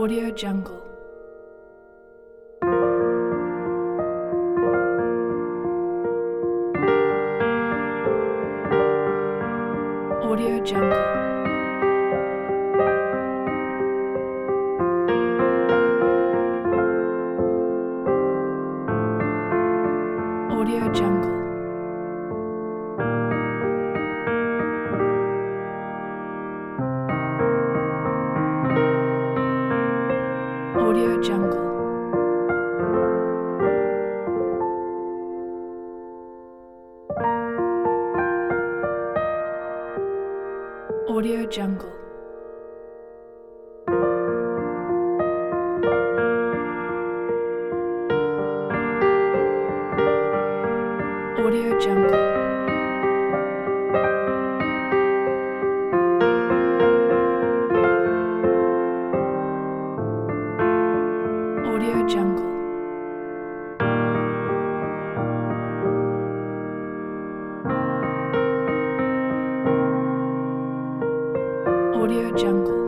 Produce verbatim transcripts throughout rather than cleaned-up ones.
Audio Jungle. Audio Jungle. Audio Jungle. Audio Jungle. Audio Jungle. Audio Jungle. Audio Jungle. Audio Jungle.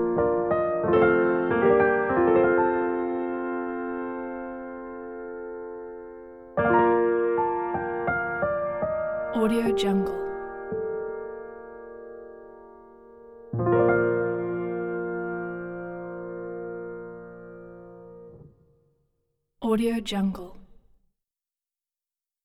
Audio Jungle. Audio Jungle.